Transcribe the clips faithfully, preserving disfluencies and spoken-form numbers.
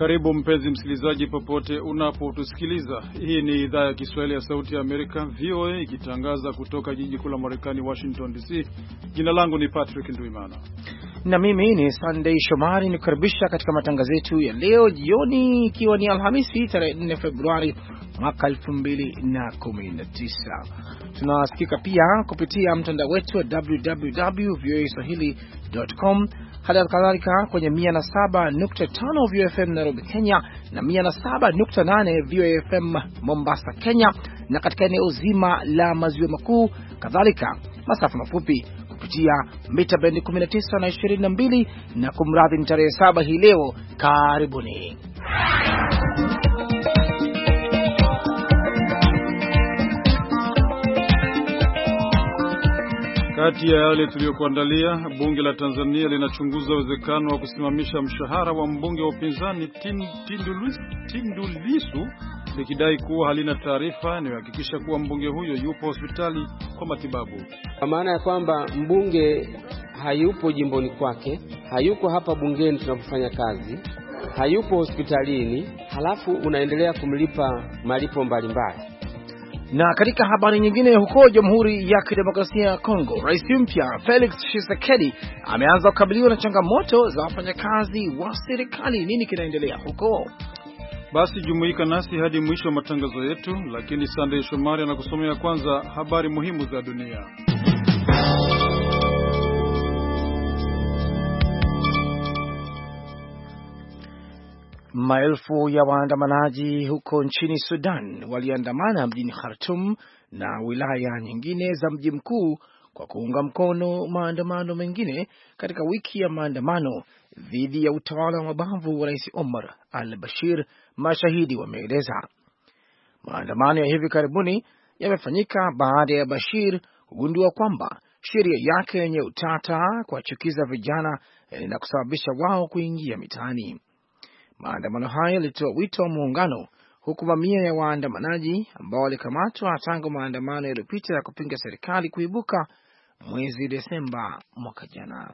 Karibu mpenzi msikilizaji popote unapotusikiliza. Hii ni idhaa ya Kiswahili ya Sauti ya Amerika V O A ikitangaza kutoka jiji kuu la Marekani Washington D C. Jina langu ni Patrick Nduimana. Na mimi ni Sunday Shomari, nikukaribisha katika matangazo yetu ya leo jioni, ikiwa ni Alhamisi tarehe nne Februari mwaka elfu mbili kumi na tisa. Tunasikika pia kupitia mtandao wetu wa w w w dot v o a swahili dot com, hali kadhalika kwenye mia na saba nukta tano V O A F M Nairobi Kenya na mia na saba nukta nane V O A F M Mombasa Kenya, na katika eneo zima la maziwa makuu, kadhalika masafa mafupi kupitia mita bendi kumi na tisa na ishirini na mbili. Na kumradhi, ni tarehe saba hii leo. Karibuni. Kati ya yale tuliyokuandalia, bunge la Tanzania linachunguza uwezekano wa kusimamisha mshahara wa mbunge wa upinzani Tundu Lissu, likidai kuwa halina taarifa inayohakikisha kuwa mbunge huyo yupo hospitali kwa matibabu. Kwa maana ya kwamba mbunge hayupo jimboni kwake, hayuko hapa bungeni tunapofanya kazi, hayupo hospitalini, halafu unaendelea kumlipa malipo mbalimbali. Na katika habari nyingine, huko Jamhuri ya Kidemokrasia ya Kongo, Rais mpya Felix Tshisekedi ameanza kukabiliwa na changamoto za wafanyakazi wa serikali. Nini kinaendelea huko? Basi jumuika nasi hadi mwisho wa matangazo yetu, lakini Sunday Shomari anakusomea kwanza habari muhimu za dunia. Maelfu ya waandamanaji huko nchini Sudan waliandamana mjini Khartoum na wilaya nyingine za mji mkuu kwa kuunga mkono maandamano mengine katika wiki ya maandamano dhidi ya utawala wa mabavu wa Rais Omar al-Bashir, mashahidi wameeleza. Maandamano ya hivi karibuni yamefanyika baada ya Bashir kugundua kwamba sheria yake yenye utata kuwachukiza vijana na kusababisha wao kuingia mitaani. Maandamano hayo yalitoa wito wa muungano, huku mamia ya waandamanaji ambao walikamatwa tangu maandamano yaliyopita ya kupinga serikali kuibuka mwezi Desemba mwaka jana.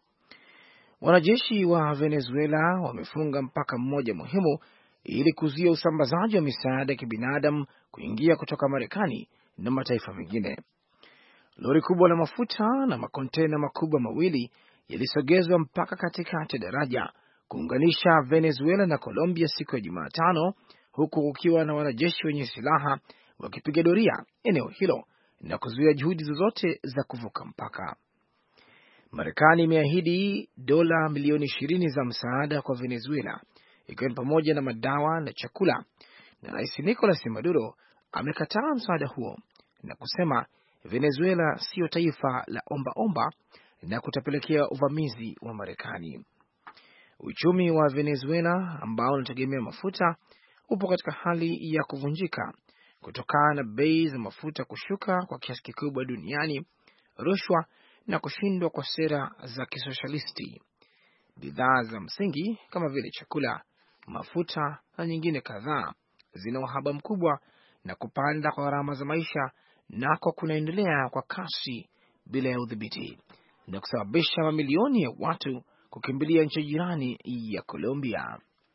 Wanajeshi wa Venezuela wamefunga mpaka mmoja muhimu ili kuzuia usambazaji wa misaada ya kibinadamu kuingia kutoka Marekani na mataifa mengine. Lori kubwa la mafuta na makontena makubwa mawili yalisogezwa mpaka katikati ya daraja kuunganisha Venezuela na Colombia siku ya Jumatano, huku kukiwa na wanajeshi wenye silaha wakipiga doria eneo hilo na kuzuia juhudi zozote za kuvuka mpaka. Marekani imeahidi dola milioni ishirini za msaada kwa Venezuela, ikiwa ni pamoja na madawa na chakula, na Rais Nicolas Maduro amekataa msaada huo na kusema Venezuela sio taifa la omba omba na kutapelekea uvamizi wa Marekani. Uchumi wa Venezuela ambao unategemea mafuta upo katika hali ya kuvunjika kutokana na bei za mafuta kushuka kwa kiasi kikubwa duniani, rushwa na kushindwa kwa sera za kisoshalisti. Bidhaa za msingi kama vile chakula, mafuta na nyingine kadhaa zina uhaba mkubwa, na kupanda kwa gharama za maisha nako kunaendelea kwa kasi bila ya udhibiti na kusababisha mamilioni ya watu kukimbilia nchi jirani ya Colombia.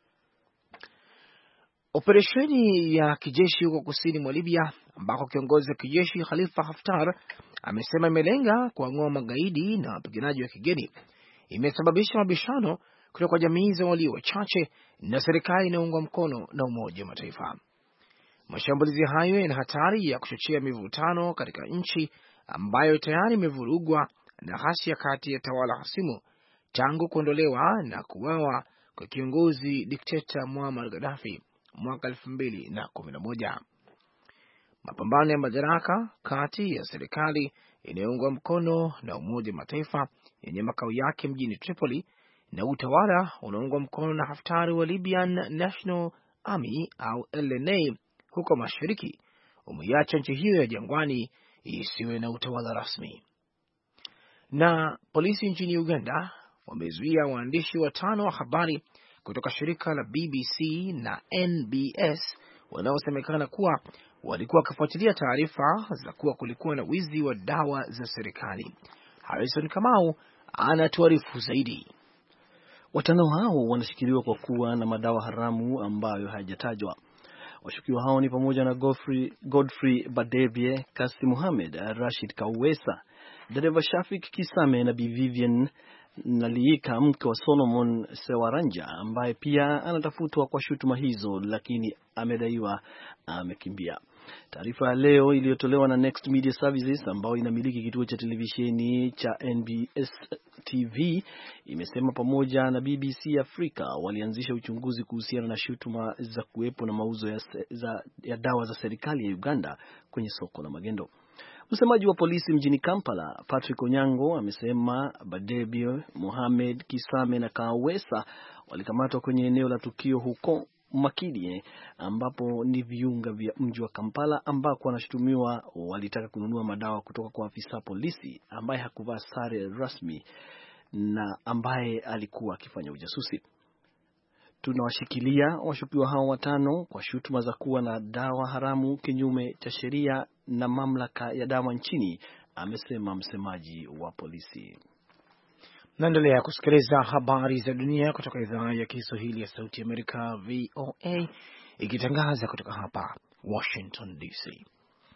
Operesheni ya kijeshi huko kusini mwa Libya, ambako kiongozi wa kijeshi Khalifa Haftar amesema imelenga kuang'oa magaidi na wapiganaji wa kigeni, imesababisha mabishano kutoka kwa jamii za walio wachache na serikali inaungwa mkono na Umoja wa Mataifa. Mashambulizi hayo yana hatari ya kuchochea mivutano katika nchi ambayo tayari imevurugwa na ghasia kati ya tawala hasimu tangu kuondolewa na kuwawa kwa kiongozi dikteta Muammar Gaddafi mwaka elfu mbili na kumi na moja. Mapambano ya madaraka kati ya serikali inayoungwa mkono na Umoja wa Mataifa yenye makao yake mjini Tripoli na utawala unaoungwa mkono na Haftar wa Libyan National Army au L N A huko mashariki umeiacha nchi hiyo ya jangwani isiwe na utawala rasmi. Na polisi nchini Uganda wamezuia waandishi watano wa habari kutoka shirika la B B C na N B S wanaosemekana kuwa walikuwa wakifuatilia taarifa za kuwa kulikuwa na wizi wa dawa za serikali. Harrison Kamau anatuarifu zaidi. Watano hao wanashikiliwa kwa kuwa na madawa haramu ambayo hayajatajwa. Washukiwa hao ni pamoja na Godfrey, Godfrey Badebie, Kasi Mohamed, Rashid Kawesa, dereva Shafik Kisame na Bi Vivian Naliika, mke wa Solomon Sewaranja, ambaye pia anatafutwa kwa shutuma hizo, lakini amedaiwa amekimbia. Taarifa ya leo iliyotolewa na Next Media Services ambao inamiliki kituo cha televisheni cha N B S T V imesema pamoja na B B C Afrika walianzisha uchunguzi kuhusiana na shutuma za kuwepo na mauzo ya, za, ya dawa za serikali ya Uganda kwenye soko la magendo. Msemaji wa polisi mjini Kampala, Patrick Onyango, amesema Badebio, Mohamed, Kisame na Kawesa walikamatwa kwenye eneo la tukio huko Makidie, ambapo ni viunga vya mji wa Kampala, ambako wanashutumiwa walitaka kununua madawa kutoka kwa afisa polisi ambaye hakuvaa sare rasmi na ambaye alikuwa akifanya ujasusi. Tunawashikilia washukiwa hao watano kwa shutuma za kuwa na dawa haramu kinyume cha sheria na mamlaka ya dawa nchini, amesema msemaji wa polisi. Naendelea kusikiliza habari za dunia kutoka idhaa ya Kiswahili ya Sauti ya Amerika V O A ikitangaza kutoka hapa Washington D C.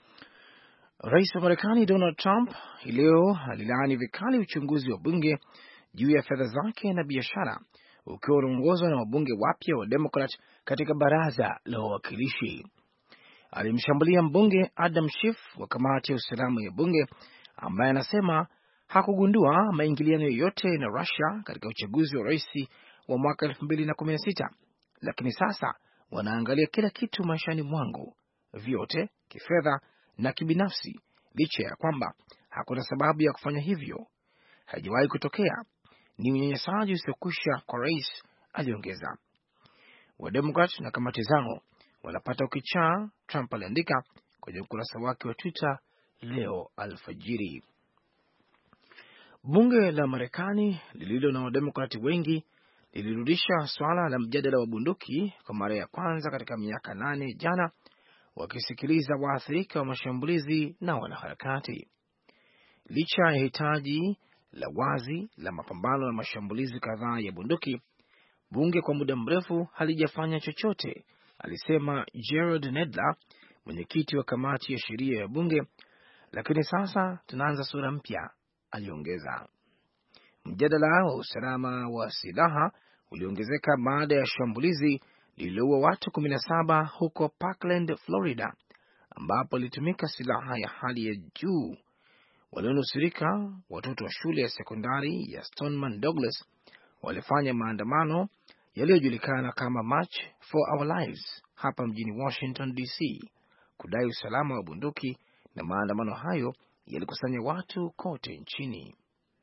Rais wa Marekani Donald Trump leo alilaani vikali uchunguzi wa bunge juu ya fedha zake na biashara ukiwa unaongozwa na wabunge wapya wa Democrat katika baraza la wawakilishi. Alimshambulia mbunge Adam Schiff wa kamati ya usalama ya bunge ambaye anasema hakugundua maingiliano yoyote na Russia katika uchaguzi wa rais wa mwaka elfu mbili na kumi na sita, lakini sasa wanaangalia kila kitu maishani mwangu, vyote kifedha na kibinafsi, licha ya kwamba hakuna sababu ya kufanya hivyo. Haijawahi kutokea, ni unyanyasaji usiokwisha kwa rais, aliongeza. Wademokrat na kamati zao wanapata ukichaa, Trump aliandika kwenye ukurasa wake wa Twitter leo alfajiri. Bunge la Marekani lililo na wademokrati wengi lilirudisha swala la mjadala wa bunduki kwa mara ya kwanza katika miaka nane jana, wakisikiliza waathirika wa mashambulizi na wanaharakati. Licha ya hitaji la wazi la mapambano na mashambulizi kadhaa ya bunduki, bunge kwa muda mrefu halijafanya chochote, alisema Gerald Nedler, mwenyekiti wa kamati ya sheria ya bunge. Lakini sasa tunaanza sura mpya, aliongeza. Mjadala wa usalama wa silaha uliongezeka baada ya shambulizi lililoua watu kumi na saba huko Parkland, Florida, ambapo ilitumika silaha ya hali ya juu. Walionusurika, watoto wa shule ya sekondari ya Stoneman Douglas, walifanya maandamano yaliyojulikana kama March for Our Lives hapa mjini Washington D C kudai usalama wa bunduki, na maandamano hayo yalikusanya watu kote nchini.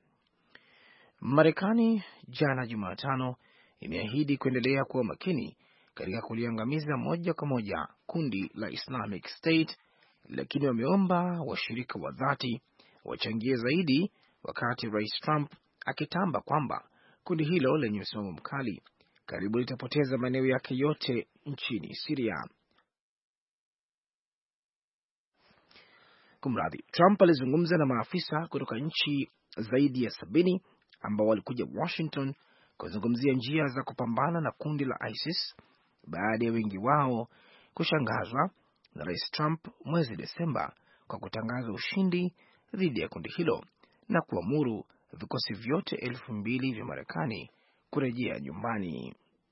Marekani jana Jumatano imeahidi kuendelea kuwa makini katika kuliangamiza moja kwa moja kundi la Islamic State, lakini wameomba washirika wa dhati wachangie zaidi, wakati Rais Trump akitamba kwamba kundi hilo lenye msimamo mkali karibu litapoteza maeneo yake yote nchini Syria. Kumradhi, Trump alizungumza na maafisa kutoka nchi zaidi ya sabini ambao walikuja Washington kuzungumzia njia za kupambana na kundi la ISIS baada ya wengi wao kushangazwa na Rais Trump mwezi Desemba kwa kutangaza ushindi dhidi ya kundi hilo na kuamuru vikosi vyote elfu mbili vya Marekani kurejea nyumbani.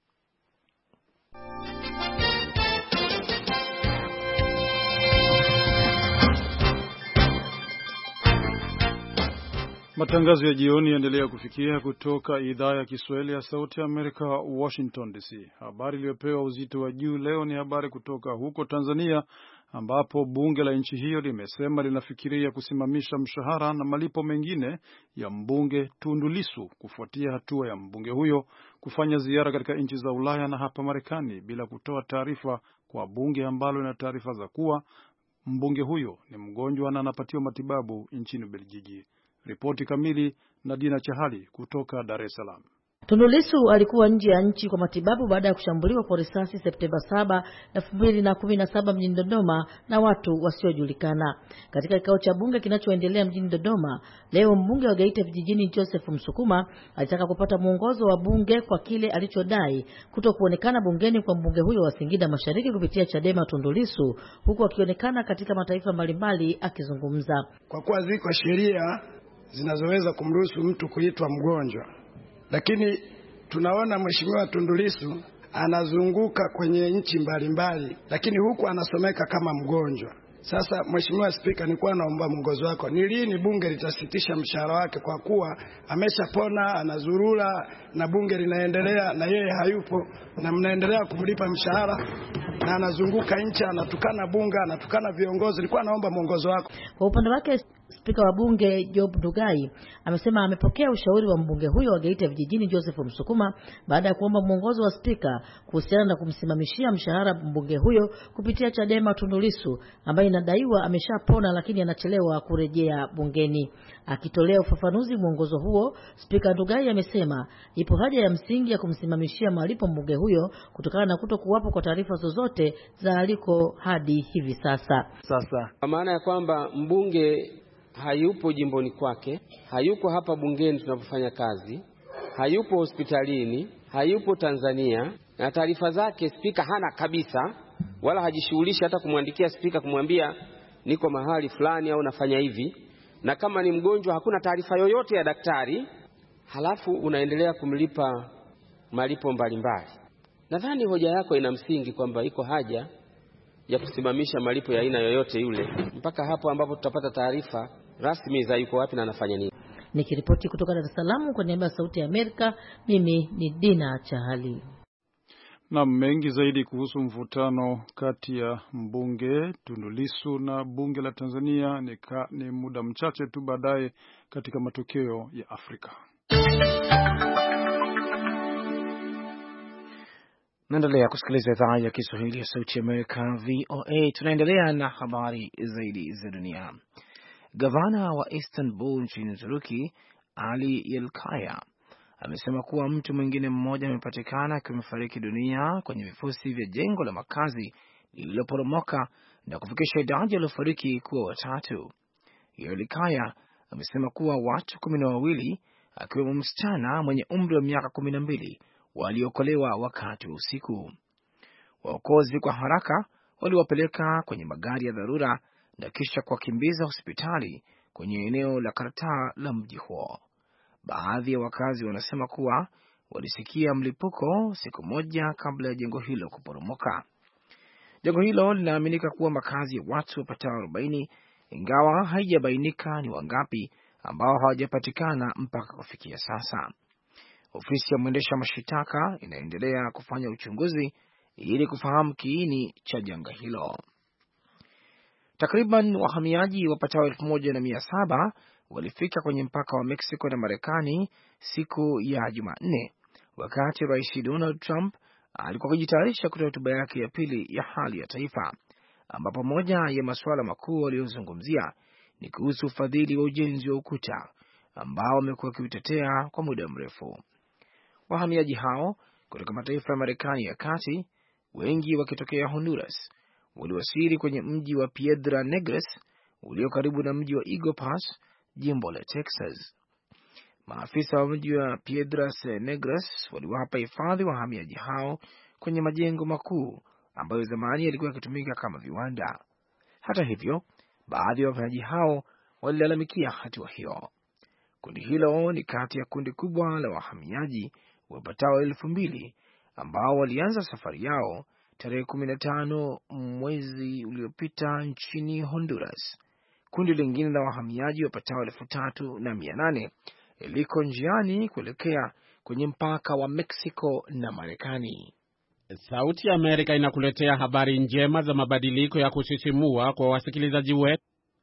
Matangazo ya jioni yaendelea kufikia kutoka idhaa ya Kiswahili ya Sauti ya Amerika, Washington D C. Habari iliyopewa uzito wa juu leo ni habari kutoka huko Tanzania, ambapo bunge la nchi hiyo limesema linafikiria kusimamisha mshahara na malipo mengine ya mbunge Tundu Lissu kufuatia hatua ya mbunge huyo kufanya ziara katika nchi za Ulaya na hapa Marekani bila kutoa taarifa kwa bunge ambalo lina taarifa za kuwa mbunge huyo ni mgonjwa na anapatiwa matibabu nchini Belgiji. Ripoti kamili na Dina Chahali kutoka Dar es Salaam. Tundu Lissu alikuwa nje ya nchi kwa matibabu baada ya kushambuliwa kwa risasi Septemba saba, elfu mbili na kumi na saba mjini Dodoma na watu wasiojulikana. Katika kikao cha bunge kinachoendelea mjini Dodoma, leo mbunge wa Geita Vijijini Joseph Msukuma alitaka kupata mwongozo wa bunge kwa kile alichodai kutokuonekana bungeni kwa mbunge huyo wa Singida Mashariki kupitia Chadema Tundu Lissu, huku akionekana katika mataifa mbalimbali akizungumza. Kwa kuwa ziko sheria zinazoweza kumruhusu mtu kuitwa mgonjwa, lakini tunaona Mheshimiwa Tundu Lissu anazunguka kwenye nchi mbalimbali, lakini huku anasomeka kama mgonjwa. Sasa Mheshimiwa Spika, nilikuwa naomba mwongozo wako. Ni lini bunge litasitisha mshahara wake kwa kuwa ameshapona, anazurura na bunge linaendelea na yeye hayupo, na mnaendelea kumlipa mshahara na anazunguka nchi, anatukana bunge, anatukana viongozi. Nilikuwa naomba mwongozo wako. Kwa upande wake Spika wa bunge Job Ndugai amesema amepokea ushauri wa mbunge huyo wa Geita Vijijini Joseph Msukuma baada ya kuomba mwongozo wa spika kuhusiana na kumsimamishia mshahara mbunge huyo kupitia Chadema Tundu Lissu ambaye inadaiwa ameshapona lakini anachelewa kurejea bungeni. Akitolea ufafanuzi mwongozo huo, Spika Ndugai amesema ipo haja ya msingi ya kumsimamishia malipo mbunge huyo kutokana na kutokuwapo kwa taarifa zozote za aliko hadi hivi sasa. Sasa kwa maana ya kwamba mbunge hayupo jimboni kwake, hayuko hapa bungeni tunapofanya kazi, hayupo hospitalini, hayupo Tanzania, na taarifa zake spika hana kabisa, wala hajishughulishi hata kumwandikia spika kumwambia niko mahali fulani au nafanya hivi, na kama ni mgonjwa hakuna taarifa yoyote ya daktari, halafu unaendelea kumlipa malipo mbalimbali. Nadhani hoja yako ina msingi kwamba iko haja ya kusimamisha malipo ya aina yoyote yule mpaka hapo ambapo tutapata taarifa rasmi za yuko wapi na anafanya nini. Nikiripoti kutoka Dar es Salaam kwa niaba ya Sauti ya Amerika, mimi ni Dina Chahali. Na mengi zaidi kuhusu mvutano kati ya mbunge Tundu Lissu na bunge la Tanzania ni, ka, ni muda mchache tu baadaye katika matokeo ya Afrika. Naendelea kusikiliza idhaa ya Kiswahili ya Sauti ya Amerika V O A. Tunaendelea na habari zaidi za dunia. Gavana wa Istanbul nchini Uturuki, Ali Yelkaya, amesema kuwa mtu mwingine mmoja amepatikana akiwa amefariki dunia kwenye vifusi vya jengo la makazi lililoporomoka na kufikisha idadi waliofariki kuwa watatu. Yelkaya amesema kuwa watu kumi na wawili akiwemo msichana mwenye umri wa miaka kumi na mbili waliokolewa wakati wa usiku. Waokozi kwa haraka waliwapeleka kwenye magari ya dharura na kisha kuwakimbiza hospitali kwenye eneo la Kartal la mji huo. Baadhi ya wakazi wanasema kuwa walisikia mlipuko siku moja kabla ya jengo hilo kuporomoka. Jengo hilo linaaminika kuwa makazi ya watu wapatao arobaini, ingawa haijabainika ni wangapi ambao hawajapatikana mpaka kufikia sasa. Ofisi ya mwendesha mashitaka inaendelea kufanya uchunguzi ili kufahamu kiini cha janga hilo. Takriban wahamiaji wapatao elfu moja na mia saba walifika kwenye mpaka wa Mexico na Marekani siku ya Jumanne, wakati Rais Donald Trump alikuwa akijitayarisha kutoa hotuba yake ya pili ya hali ya taifa, ambapo moja ya masuala makuu waliyozungumzia ni kuhusu ufadhili wa ujenzi wa ukuta ambao wamekuwa wakiutetea kwa muda mrefu. Wahamiaji hao kutoka mataifa ya Marekani ya kati, wengi wakitokea Honduras, waliwasili kwenye mji wa Piedra Negras ulio karibu na mji wa Eagle Pass, jimbo la Texas. Maafisa wa mji wa Piedras Negras waliwapa hifadhi wahamiaji hao kwenye majengo makuu ambayo zamani yalikuwa yakitumika kama viwanda. Hata hivyo, baadhi ya wahamiaji hao walilalamikia hatua hiyo. Kundi hilo ni kati ya kundi kubwa la wahamiaji wapatao elfu mbili ambao walianza safari yao tarehe kumi na tano mwezi uliopita nchini Honduras. Kundi lingine la wahamiaji wapatao elfu tatu na mia nane liko njiani kuelekea kwenye mpaka wa Mexico na Marekani. Sauti ya Amerika inakuletea habari njema za mabadiliko ya kusisimua kwa wasikilizaji wetu.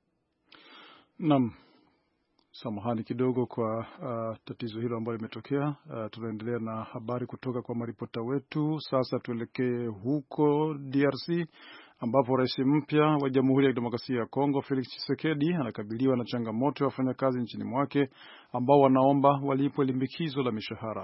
Naam. Samahani kidogo kwa uh, tatizo hilo ambalo limetokea. Uh, tunaendelea na habari kutoka kwa maripota wetu. Sasa tuelekee huko D R C ambapo rais mpya wa Jamhuri ya Kidemokrasia ya Kongo Felix Tshisekedi anakabiliwa na changamoto ya wafanyakazi nchini mwake ambao wanaomba walipwe limbikizo la mishahara.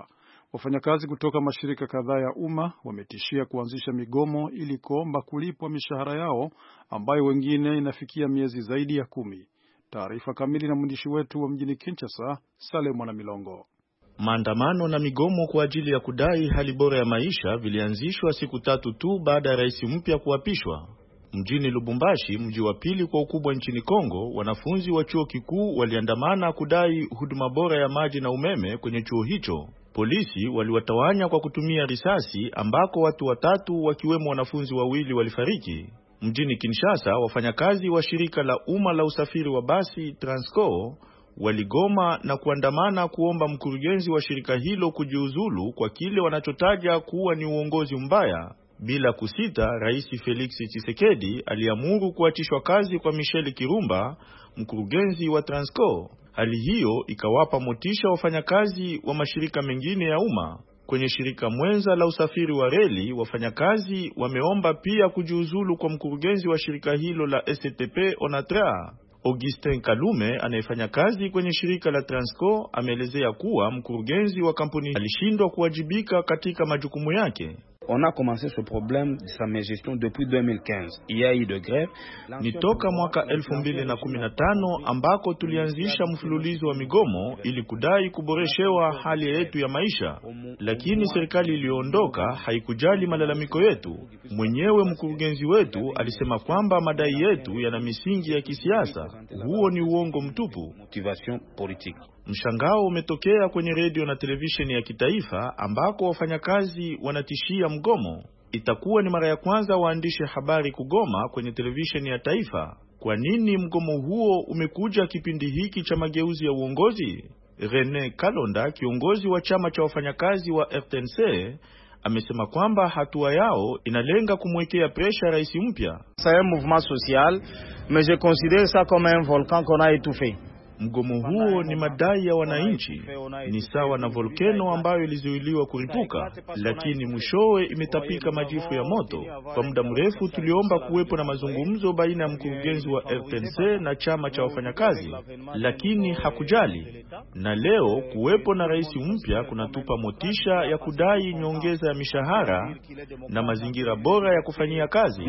Wafanyakazi kutoka mashirika kadhaa ya umma wametishia kuanzisha migomo ili kuomba kulipwa mishahara yao ambayo wengine inafikia miezi zaidi ya kumi. Taarifa kamili na mwandishi wetu wa mjini Kinshasa, Saleh Mwanamilongo. Maandamano na migomo kwa ajili ya kudai hali bora ya maisha vilianzishwa siku tatu tu baada ya rais mpya kuapishwa. Mjini Lubumbashi, mji wa pili kwa ukubwa nchini Kongo, wanafunzi wa chuo kikuu waliandamana kudai huduma bora ya maji na umeme kwenye chuo hicho. Polisi waliwatawanya kwa kutumia risasi ambako watu watatu wakiwemo wanafunzi wawili walifariki. Mjini Kinshasa, wafanyakazi wa shirika la umma la usafiri wa basi Transco waligoma na kuandamana kuomba mkurugenzi wa shirika hilo kujiuzulu kwa kile wanachotaja kuwa ni uongozi mbaya. Bila kusita, Rais Felix Tshisekedi aliamuru kuachishwa kazi kwa Michel Kirumba, mkurugenzi wa Transco. Hali hiyo ikawapa motisha wafanyakazi wa mashirika mengine ya umma. Kwenye shirika mwenza la usafiri wa reli, wafanyakazi wameomba pia kujiuzulu kwa mkurugenzi wa shirika hilo la S T P Onatra. Augustin Kalume anayefanya kazi kwenye shirika la Transco ameelezea kuwa mkurugenzi wa kampuni alishindwa kuwajibika katika majukumu yake. On a commencé ce problème de sa gestion depuis deux mille quinze. Il y a eu de grève. Ni toka mwaka elfu mbili na kumi na tano ambako tulianzisha mfululizo wa migomo ili kudai kuboreshewa hali yetu ya maisha. Lakini serikali iliyoondoka haikujali malalamiko yetu. Mwenyewe mkurugenzi wetu alisema kwamba madai yetu yana misingi ya kisiasa. Huo ni uongo mtupu. Motivation politique. Mshangao umetokea kwenye redio na televisheni ya kitaifa ambako wafanyakazi wanatishia mgomo. Itakuwa ni mara ya kwanza waandishi habari kugoma kwenye televisheni ya taifa. Kwa nini mgomo huo umekuja kipindi hiki cha mageuzi ya uongozi? Rene Kalonda, kiongozi wa chama cha wafanyakazi wa R T N C, amesema kwamba hatua yao inalenga kumwekea presha rais mpya. C'est un mouvement social, mais je considère ça comme un volcan qu'on a étouffé. Mgomo huo ni madai ya wananchi, ni sawa na volkano ambayo ilizuiliwa kuripuka, lakini mwishowe imetapika majifu ya moto. Kwa muda mrefu tuliomba kuwepo na mazungumzo baina ya mkurugenzi wa R T N C na chama cha wafanyakazi, lakini hakujali. Na leo kuwepo na rais mpya kunatupa motisha ya kudai nyongeza ya mishahara na mazingira bora ya kufanyia kazi.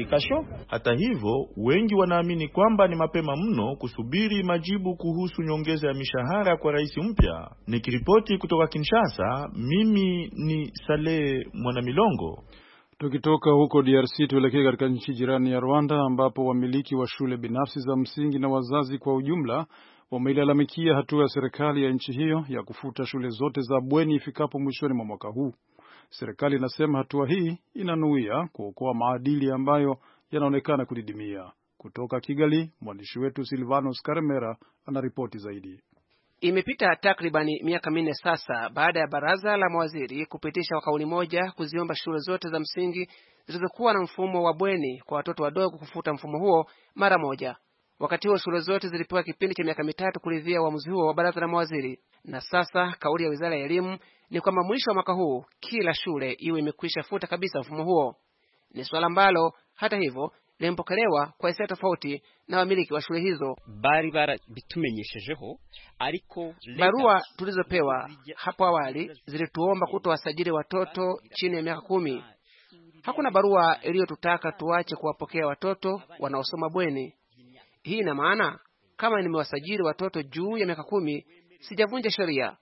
Hata hivyo, wengi wanaamini kwamba ni mapema mno kusubiri majibu kuhusu nyongeza ya mishahara kwa rais mpya. Nikiripoti kutoka Kinshasa, mimi ni Saleh Mwanamilongo. Tukitoka huko D R C tuelekee katika nchi jirani ya Rwanda ambapo wamiliki wa shule binafsi za msingi na wazazi kwa ujumla wameilalamikia hatua ya serikali ya nchi hiyo ya kufuta shule zote za bweni ifikapo mwishoni mwa mwaka huu. Serikali inasema hatua hii inanuia kuokoa maadili ambayo yanaonekana kudidimia. Kutoka Kigali, mwandishi wetu Silvanos Karemera anaripoti zaidi. Imepita takribani miaka minne sasa baada ya baraza la mawaziri kupitisha kwa kauli moja kuziomba shule zote za msingi zilizokuwa na mfumo wa bweni kwa watoto wadogo kufuta mfumo huo mara moja. Wakati huo shule zote zilipewa kipindi cha miaka mitatu kuridhia uamuzi huo wa baraza la mawaziri. Na sasa kauli ya Wizara ya Elimu ni kwamba mwisho wa mwaka huu kila shule iwe imekwisha futa kabisa mfumo huo. Ni swala ambalo hata hivyo limepokelewa kwa hisia tofauti na wamiliki wa shule hizo. Bari bara bitumenyeshejeho ariko barua tulizopewa hapo awali zilituomba kutowasajili watoto chini ya miaka kumi. Hakuna barua iliyotutaka tuache kuwapokea watoto wanaosoma bweni. Hii ina maana kama nimewasajili watoto juu ya miaka kumi sijavunja sheria.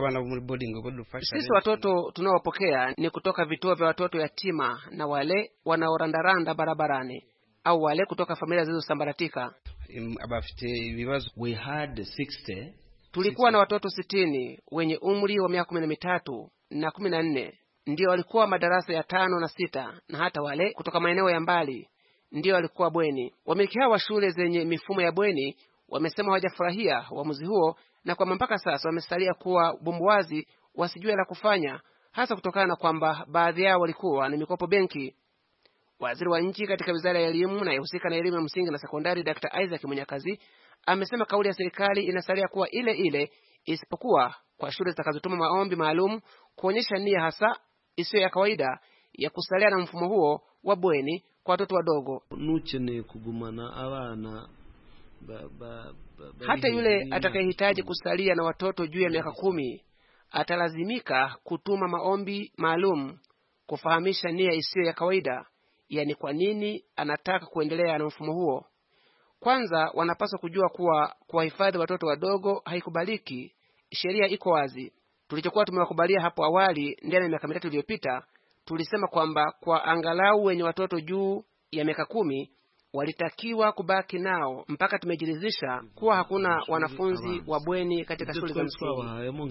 Sisi watoto tunaowapokea ni kutoka vituo vya watoto yatima na wale wanaorandaranda barabarani au wale kutoka familia zilizosambaratika. We had sixty. Tulikuwa na watoto sitini wenye umri wa miaka kumi na mitatu na kumi na nne ndio walikuwa madarasa ya tano na sita, na hata wale kutoka maeneo ya mbali ndio walikuwa bweni. Wamiliki hao wa shule zenye mifumo ya bweni wamesema hawajafurahia uamuzi huo, na kwa mpaka sasa wamesalia kuwa bumbuwazi wasijue la kufanya, hasa kutokana na kwamba baadhi yao walikuwa na mikopo benki. Waziri wa nchi katika Wizara ya Elimu na yahusika na elimu ya msingi na sekondari, Daktari Isaac Munyakazi, amesema kauli ya serikali inasalia kuwa ile ile, isipokuwa kwa shule zitakazotuma maombi maalum kuonyesha nia hasa isiyo ya kawaida ya kusalia na mfumo huo wa bweni kwa watoto wadogo. Nuchene kugumana abana ba, ba, ba, hata yule atakayehitaji kusalia na watoto juu ya miaka kumi atalazimika kutuma maombi maalum kufahamisha nia isiyo ya kawaida, yani kwa nini anataka kuendelea na mfumo huo. Kwanza wanapaswa kujua kuwa kuwahifadhi watoto wadogo haikubaliki. Sheria iko wazi. Tulichokuwa tumewakubalia hapo awali ndani ya miaka mitatu iliyopita, tulisema kwamba kwa angalau wenye watoto juu ya miaka kumi walitakiwa kubaki nao mpaka tumejiridhisha kuwa hakuna wanafunzi wa bweni katika shule za msingi.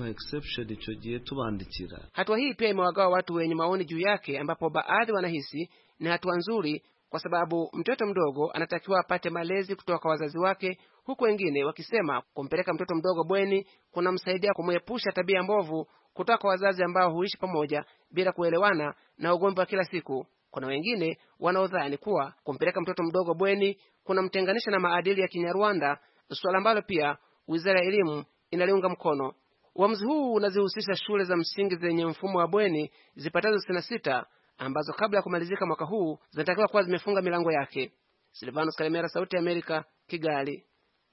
Hatua hii pia imewagawa watu wenye maoni juu yake, ambapo baadhi wanahisi ni hatua nzuri kwa sababu mtoto mdogo anatakiwa apate malezi kutoka kwa wazazi wake, huku wengine wakisema kumpeleka mtoto mdogo bweni kunamsaidia kumwepusha tabia mbovu kutoka kwa wazazi ambao huishi pamoja bila kuelewana na ugomvi wa kila siku. Kuna wengine wanaodhani kuwa kumpeleka mtoto mdogo bweni kunamtenganisha na maadili ya Kinyarwanda, swala ambalo pia Wizara ya Elimu inaliunga mkono. Uamuzi huu unazihusisha shule za msingi zenye mfumo wa bweni zipatazo sitini na sita ambazo kabla ya kumalizika mwaka huu zinatakiwa kuwa zimefunga milango yake. Silvanus Kalemera, Sauti ya Amerika, Kigali.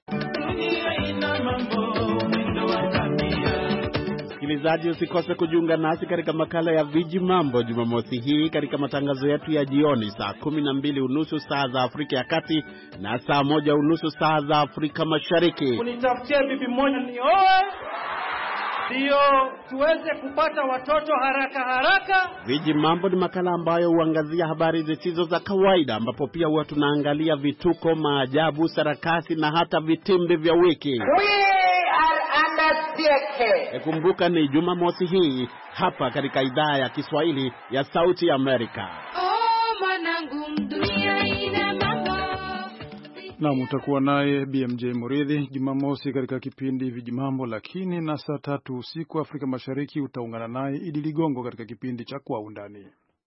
Msikilizaji, usikose kujiunga nasi katika makala ya Viji Mambo Jumamosi hii katika matangazo yetu ya jioni saa kumi na mbili unusu saa za Afrika ya Kati na saa moja unusu saa za Afrika Mashariki. Unitafutie bibi mmoja nioe ndio tuweze kupata watoto haraka haraka. Viji Mambo ni makala ambayo huangazia habari zisizo za kawaida, ambapo pia huwa tunaangalia vituko, maajabu, sarakasi na hata vitimbi vya wiki. Kumbuka ni Jumamosi hii hapa katika idhaa ya Kiswahili ya Sauti ya Amerika. Oh, manangu, dunia ina mambo. Na mtakuwa naye B M J Muridhi Jumamosi katika kipindi Vijimambo, lakini na saa tatu usiku Afrika Mashariki utaungana naye Idi Ligongo katika kipindi cha Kwa Undani.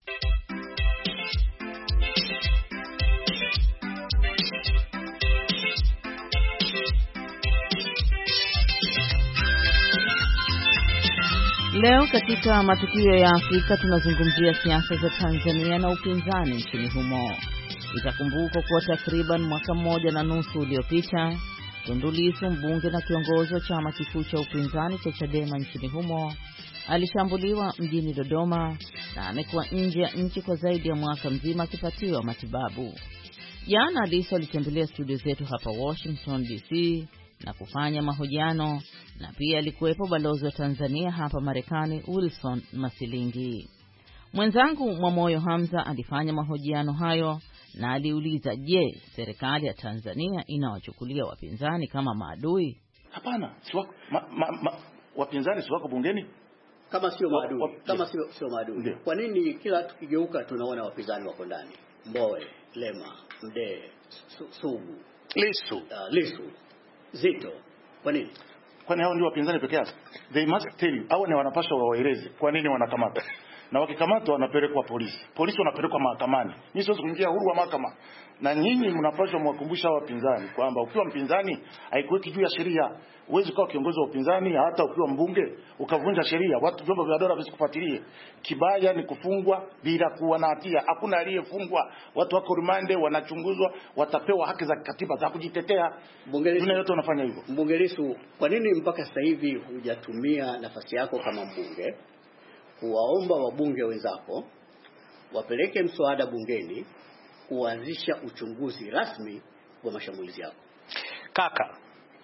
Leo katika matukio ya Afrika tunazungumzia siasa za Tanzania na upinzani nchini humo. Itakumbukwa kuwa takriban mwaka mmoja na nusu uliopita, Tundu Lissu, mbunge na kiongozi wa chama kikuu cha upinzani cha Chadema nchini humo, alishambuliwa mjini Dodoma na amekuwa nje ya nchi kwa zaidi ya mwaka mzima akipatiwa matibabu. Jana Lissu alitembelea studio zetu hapa Washington D C na kufanya mahojiano, na pia alikuwepo balozi wa Tanzania hapa Marekani Wilson Masilingi. Mwenzangu Mwamoyo Hamza alifanya mahojiano hayo na aliuliza, je, serikali ya Tanzania inawachukulia wapinzani kama maadui? Hapana, si wako ma, ma, ma, wapinzani si wako bungeni kama sio maadui, wa, wa, kama sio sio maadui. Kwa nini kila tukigeuka tunaona wapinzani wako ndani? Mbowe, Lema, Mdee, su, Sugu, Lissu, uh, Lissu, Zito. Kwa nini? Kwa nini hao ndio wapinzani peke yao? They must tell you, hao ni wanapaswa wawaeleze kwa nini wanakamata. Na wakikamatwa wanapelekwa polisi. Polisi wanapelekwa mahakamani. Mimi siwezi kuingia huru wa mahakama. Na nyinyi mnapaswa mwakumbusha wapinzani kwamba ukiwa mpinzani haikuweki juu ya sheria. Uwezi kuwa kiongozi wa upinzani hata ukiwa mbunge ukavunja sheria. Watu vyombo vya dola visikufuatilie. Kibaya ni kufungwa bila kuwa na hatia. Hakuna aliyefungwa. Watu wako rumande, wanachunguzwa, watapewa haki za katiba za kujitetea. Dunia yote wanafanya hivyo. Mbunge Lissu, kwa nini mpaka sasa hivi hujatumia nafasi yako kama mbunge kuwaomba wabunge wenzako wapeleke mswada bungeni kuanzisha uchunguzi rasmi wa mashambulizi yako? Kaka,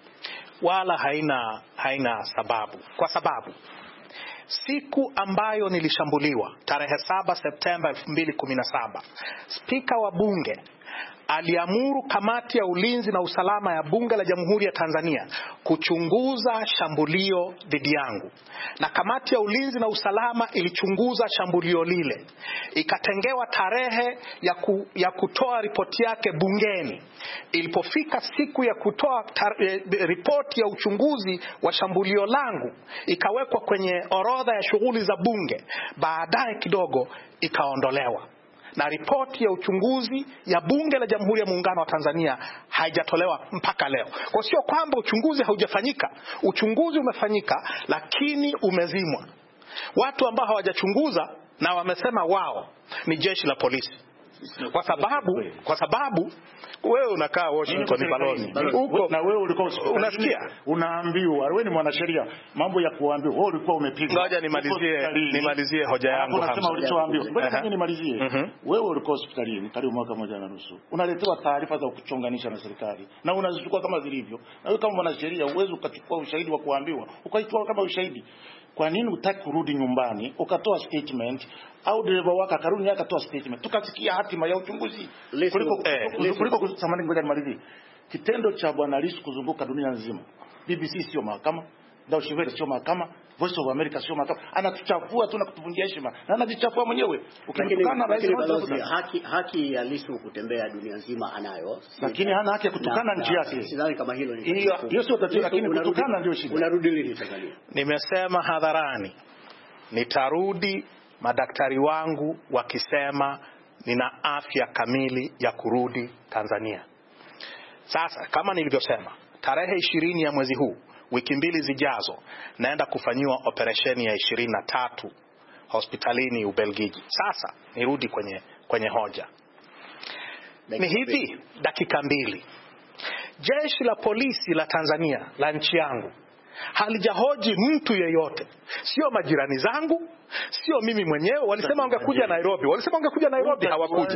wala haina haina sababu. Kwa sababu siku ambayo nilishambuliwa tarehe saba Septemba elfu mbili kumi na saba, spika wa bunge aliamuru kamati ya ulinzi na usalama ya bunge la Jamhuri ya Tanzania kuchunguza shambulio dhidi yangu, na kamati ya ulinzi na usalama ilichunguza shambulio lile, ikatengewa tarehe ya, ku, ya kutoa ripoti yake bungeni. Ilipofika siku ya kutoa eh, ripoti ya uchunguzi wa shambulio langu, ikawekwa kwenye orodha ya shughuli za bunge, baadaye kidogo ikaondolewa. Na ripoti ya uchunguzi ya bunge la Jamhuri ya Muungano wa Tanzania haijatolewa mpaka leo. Kwa sio kwamba uchunguzi haujafanyika, uchunguzi umefanyika, lakini umezimwa. Watu ambao hawajachunguza na wamesema wao ni jeshi la polisi. Kwa sababu kwa sababu wewe unakaa Washington balozi. Huko na wewe ulikuwa unasikia? Unaambiwa wewe ni mwanasheria, mambo ya kuambiwa wewe ulikuwa umepigwa. Ngoja nimalizie nimalizie hoja yangu hapa. Unasema ulichoambiwa. Ngoja nimalizie. Wewe ulikuwa hospitalini karibu mwaka mmoja na nusu. Unaletewa taarifa za kuchonganisha na serikali na unazichukua kama zilivyo. Na wewe kama mwanasheria uwezo ukachukua ushahidi wa kuambiwa, ukaitoa kama ushahidi. Kwa nini utaki kurudi nyumbani ukatoa statement au dereva wako akarudi akatoa statement tukasikia hatima ya uchunguzi kuliko eh, kuliko kusamani? Ngoja nimalizie. Kitendo cha Bwana Lissu kuzunguka dunia nzima, B B C sio mahakama, Deutsche Welle sio mahakama, Voice of America sio mahakama, anatuchafua tu na kutuvunjia heshima na anajichafua mwenyewe. Ukimtukana rais balozi, haki haki ya Lissu kutembea dunia nzima anayo, lakini hana haki ya kutukana nchi yake. Sidhani kama hilo ni hiyo hiyo sio tatizo, lakini kutukana ndio shida. Unarudi lini Tanzania? Nimesema hadharani nitarudi madaktari wangu wakisema nina afya kamili ya kurudi Tanzania. Sasa kama nilivyosema, tarehe ishirini ya mwezi huu, wiki mbili zijazo, naenda kufanyiwa operesheni ya ishirini na tatu hospitalini Ubelgiji. Sasa nirudi kwenye kwenye hoja. Ni hivi, dakika mbili. Jeshi la polisi la Tanzania la nchi yangu halijahoji mtu yeyote, sio majirani zangu, sio mimi mwenyewe. Walisema wangekuja Nairobi, walisema wangekuja Nairobi, hawakuja.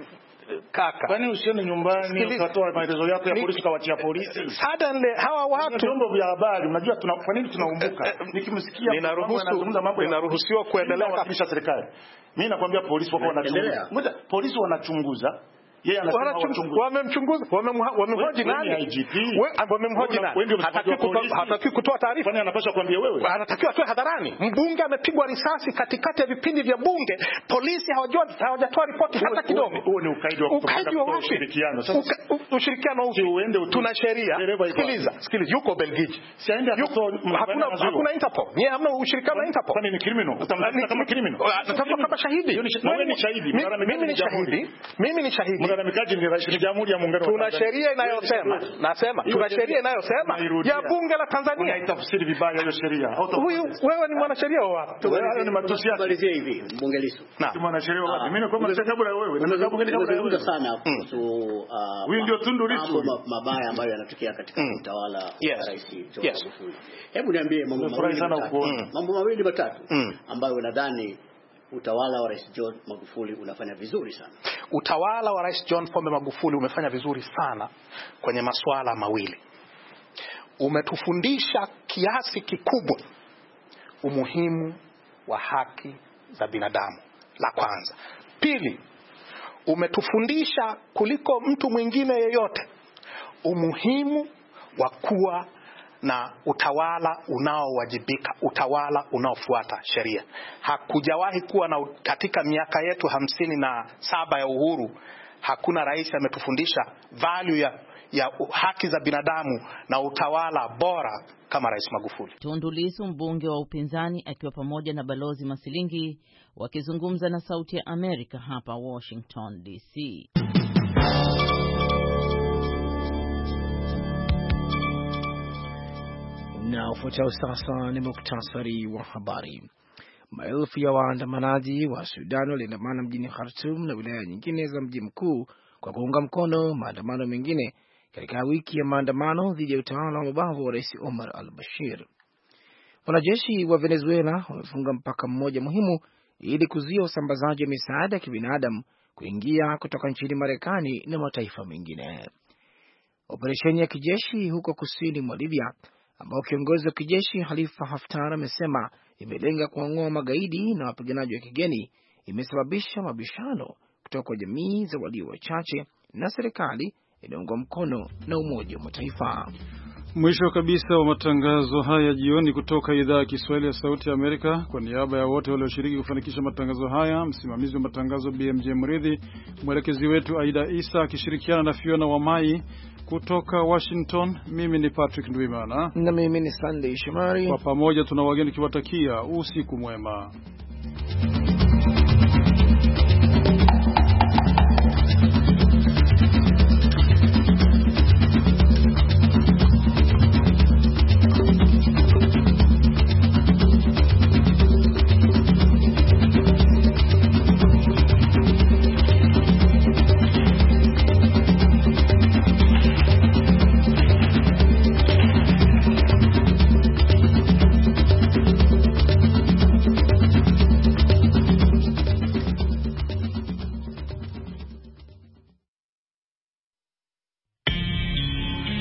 Kaka, kwani usiende nyumbani ukatoa maelezo yako ya polisi kawatia polisi? Suddenly hawa watu vyombo vya habari, unajua tuna kwa nini tunaumbuka? Nikimsikia ninaruhusu ninaruhusiwa kuendelea kuhakikisha serikali. Mimi nakwambia polisi wako wanachunguza. Ngoja, polisi wanachunguza. Yeye anasema wamemchunguza, wamemhoji nani? Wewe wamemhoji nani? Hataki kutoa taarifa. Kwani anapaswa kuambia wewe? Anatakiwa atoe hadharani. Mbunge amepigwa risasi katikati ya vipindi vya bunge, polisi hawajua hawajatoa ripoti hata kidogo. Huo ni ukaidi wa kutoka ushirikiano. Sasa ushirikiano huu tuna sheria. Sikiliza, sikiliza, yuko Belgiji. Hakuna hakuna Interpol. Yeye hamna ushirikiano na Interpol. Kwani ni criminal? Utamtafuta kama criminal? Atakuwa kama shahidi. Wewe ni shahidi. Mimi ni shahidi. Mimi ni shahidi. Mlalamikaji ni rais wa Jamhuri ya Muungano. Tuna sheria inayosema, nasema tuna sheria inayosema ya bunge la Tanzania. Unaitafsiri vibaya hiyo sheria. Huyu wewe ni mwanasheria wa wapi? Wewe ni matusi yako. Malizie hivi, mbunge Lissu. Ni mwanasheria wa wapi? Mimi nakuwa mwanasheria bora wewe. Na sababu gani kabla wewe? Sana kuhusu huyu ndio Tundu Lissu. Mabaya ambayo yanatokea katika utawala wa Rais John Magufuli. Hebu niambie mambo mawili matatu. Mambo mawili matatu ambayo nadhani utawala wa Rais John Magufuli unafanya vizuri sana. Utawala wa Rais John Pombe Magufuli umefanya vizuri sana kwenye masuala mawili. Umetufundisha kiasi kikubwa umuhimu wa haki za binadamu, la kwanza. Pili, umetufundisha kuliko mtu mwingine yeyote umuhimu wa kuwa na utawala unaowajibika, utawala unaofuata sheria. Hakujawahi kuwa na katika miaka yetu hamsini na saba ya uhuru, hakuna rais ametufundisha value ya, ya haki za binadamu na utawala bora kama Rais Magufuli. Tundu Lissu, mbunge wa upinzani, akiwa pamoja na Balozi Masilingi wakizungumza na Sauti ya Amerika hapa Washington D C. Na ufuatao sasa ni muktasari wa habari. Maelfu ya waandamanaji wa Sudan waliandamana mjini Khartoum na wilaya nyingine za mji mkuu kwa kuunga mkono maandamano mengine katika wiki ya maandamano dhidi ya utawala wa mabavu wa Rais Omar al-Bashir. Wanajeshi wa Venezuela wamefunga mpaka mmoja muhimu ili kuzuia usambazaji wa misaada ya kibinadamu kuingia kutoka nchini Marekani na mataifa mengine. Operesheni ya kijeshi huko kusini mwa Libya ambao kiongozi wa kijeshi Khalifa Haftar amesema imelenga kuang'oa magaidi na wapiganaji wa kigeni, imesababisha mabishano kutoka kwa jamii za walio wachache na serikali inaungwa mkono na Umoja wa Mataifa. Mwisho kabisa wa matangazo haya jioni kutoka idhaa ya Kiswahili ya Sauti ya Amerika. Kwa niaba ya wote walioshiriki kufanikisha matangazo haya, msimamizi wa matangazo B M J Mridhi, mwelekezi wetu Aida Isa akishirikiana na Fiona Wamai kutoka Washington, mimi ni Patrick Ndwimana na mimi ni Sunday Shomari. Kwa pamoja tuna wageni kiwatakia usiku mwema.